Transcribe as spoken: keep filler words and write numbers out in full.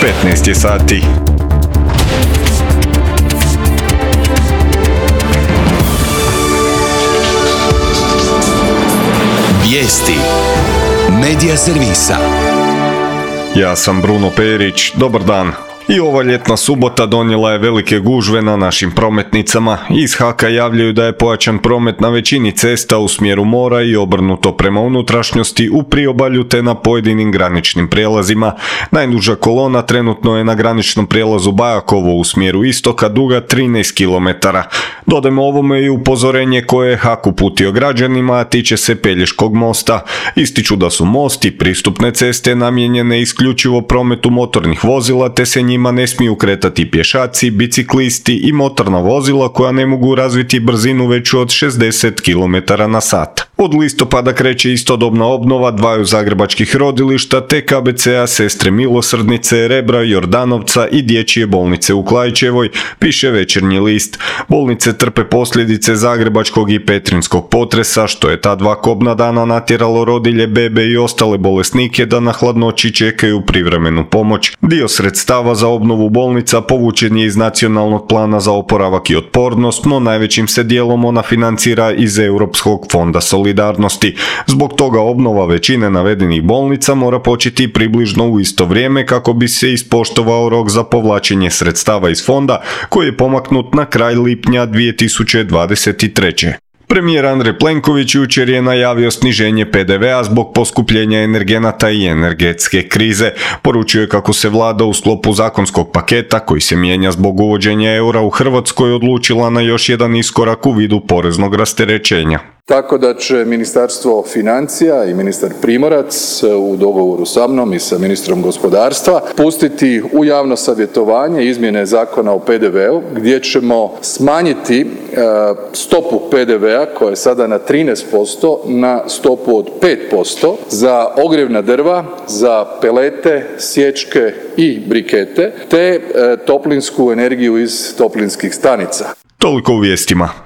petnaest je sati. Vijesti Medija servisa. Ja sam Bruno Perić, dobar dan. I ova ljetna subota donijela je velike gužve na našim prometnicama. Iz Haka javljaju da je pojačan promet na većini cesta u smjeru mora i obrnuto prema unutrašnjosti u priobalju te na pojedinim graničnim prijelazima. Najduža kolona trenutno je na graničnom prijelazu Bajakovo u smjeru istoka duga trinaest kilometara. Dodajmo ovome i upozorenje koje je Hak uputio građanima, a tiče se Pelješkog mosta. Ističu da su most i pristupne ceste namijenjene isključivo prometu motornih vozila te se njima ne smiju kretati pješaci, biciklisti i motorna vozila koja ne mogu razviti brzinu veću od šezdeset kilometara na sat. Od listopada kreće istodobna obnova dvaju zagrebačkih rodilišta te K B C-a Sestre milosrdnice, Rebra, Jordanovca i Dječje bolnice u Klaićevoj, piše Večernji list. Bolnice trpe posljedice zagrebačkog i petrinskog potresa, što je ta dva kobna dana natjeralo rodilje, bebe i ostale bolesnike da na hladnoći čekaju privremenu pomoć. Dio sredstava za obnovu bolnica povučen je iz Nacionalnog plana za oporavak i otpornost, no najvećim se dijelom ona financira iz Europskog fonda solidarnosti. Zbog toga obnova većine navedenih bolnica mora početi približno u isto vrijeme kako bi se ispoštovao rok za povlačenje sredstava iz fonda koji je pomaknut na kraj lipnja dvije tisuće dvadeset treće. Premijer Andrej Plenković jučer je najavio sniženje P D V-a zbog poskupljenja energenata i energetske krize. Poručio je kako se vlada u sklopu zakonskog paketa koji se mijenja zbog uvođenja eura u Hrvatskoj odlučila na još jedan iskorak u vidu poreznog rasterećenja. Tako da će Ministarstvo financija i ministar Primorac u dogovoru sa mnom i sa ministrom gospodarstva pustiti u javno savjetovanje izmjene Zakona o P D V-u gdje ćemo smanjiti e, stopu P D V-a koja je sada na trinaest posto na stopu od pet posto za ogrjevna drva, za pelete, sječke i brikete te e, toplinsku energiju iz toplinskih stanica. Toliko u vijestima.